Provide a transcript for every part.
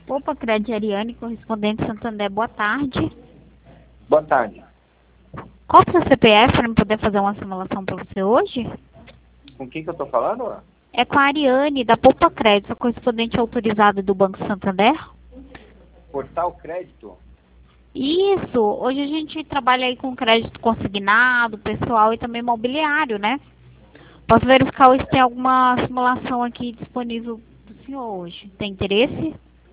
Opa, Crédito Ariane, correspondente Santander, boa tarde. Boa tarde. Qual é o seu CPF para eu poder fazer uma simulação para você hoje? Com quem que eu tô falando? É com a Ariane, da Poupa Crédito, sou correspondente autorizada do Banco Santander. Portal Crédito? Isso, hoje a gente trabalha aí com crédito consignado, pessoal e também imobiliário, né? Posso verificar se tem alguma simulação aqui disponível do senhor hoje. Tem interesse?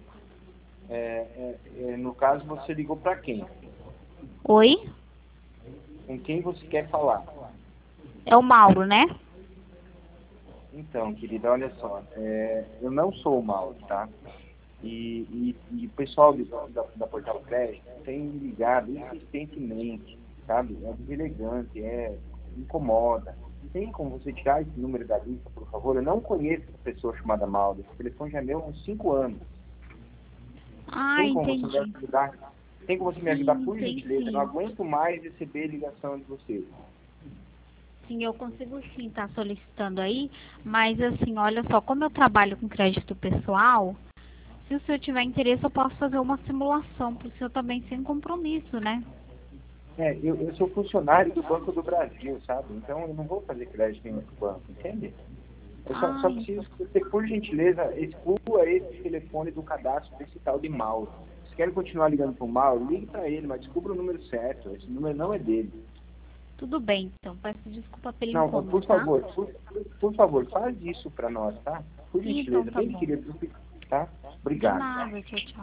No caso, você ligou para quem? Oi? Com quem você quer falar? É o Mauro, né? Então, querida, olha só. Eu não sou o Mauro, tá? E o pessoal da Portal Crédito tem me ligado insistentemente, sabe? É deselegante, incomoda. Tem como você tirar esse número da lista, por favor? Eu não conheço essa pessoa chamada Mauro. Esse telefone já é meu há uns 5 anos. Ah, Tem como você me entendi. ajudar? Tem como você me ajudar, Sim, por tem gentileza? Eu não sim. aguento mais receber ligação de vocês. Sim, eu consigo sim estar solicitando aí, mas assim, olha só, como eu trabalho com crédito pessoal, se o senhor tiver interesse, eu posso fazer uma simulação para o senhor também sem compromisso, né? Eu sou funcionário do Banco do Brasil, sabe? Então eu não vou fazer crédito em outro banco, entende? Eu só Ai, preciso que você, por gentileza, exclua esse telefone do cadastro desse tal de Mauro. Se querem continuar ligando para o Mauro, ligue para ele, mas descubra o número certo. Esse número não é dele. tudo bem, então. Peço desculpa pelo Não, incômodo, por tá? favor, por favor, faz isso para nós, tá? Por Então gentileza, tá bem bom. querido, tá? De Obrigado. nada, tchau, tchau.